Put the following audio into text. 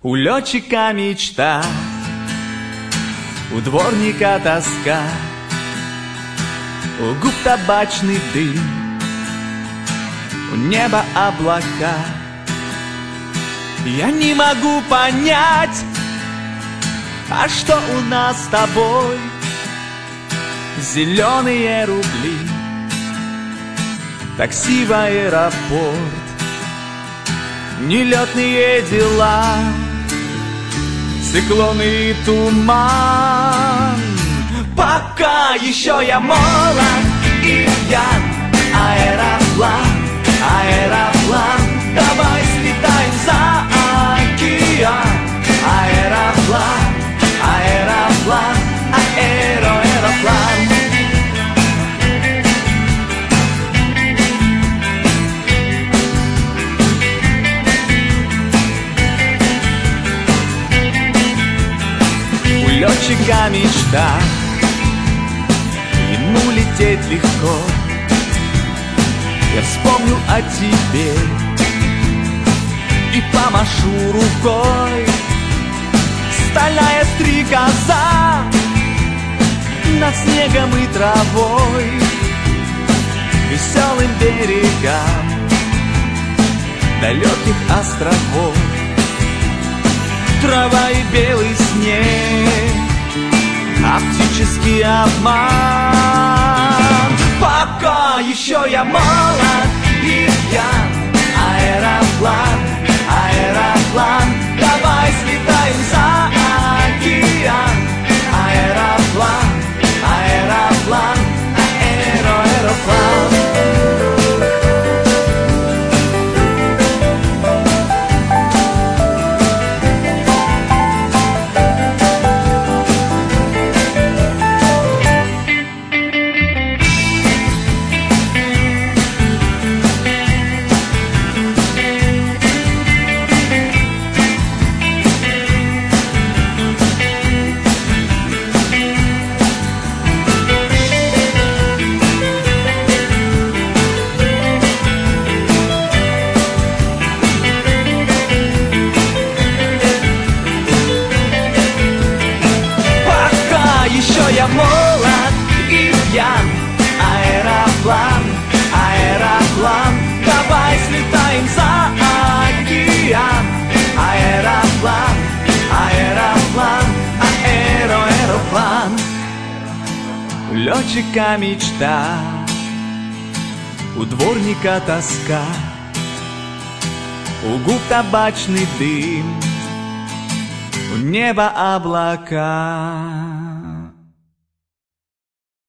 У летчика мечта, у дворника тоска, у губ табачный дым, у неба облака. Я не могу понять, а что у нас с тобой? Зеленые рубли, такси в аэропорт, нелетные дела, циклоны и туман. Пока еще я молод и пьян. Аэроплан, аэроплан, давай слетаем за океан. Аэроплан, аэроплан, аэроплан. У летчика мечта, ему лететь легко. Я вспомню о тебе и помашу рукой. Стальная стрекоза над снегом и травой, веселым берегам далеких островов. Трава и белый снег, оптический обман. Пока еще я молод и пьян. Аэроплан, аэроплан, давай слетаем за океан. Аэроплан, аэроплан, аэроплан. Я молод и пьян. Аэроплан, аэроплан, давай слетаем за океан. Аэроплан, аэроплан, аэроплан. У летчика мечта, у дворника тоска, у губ табачный дым, у неба облака.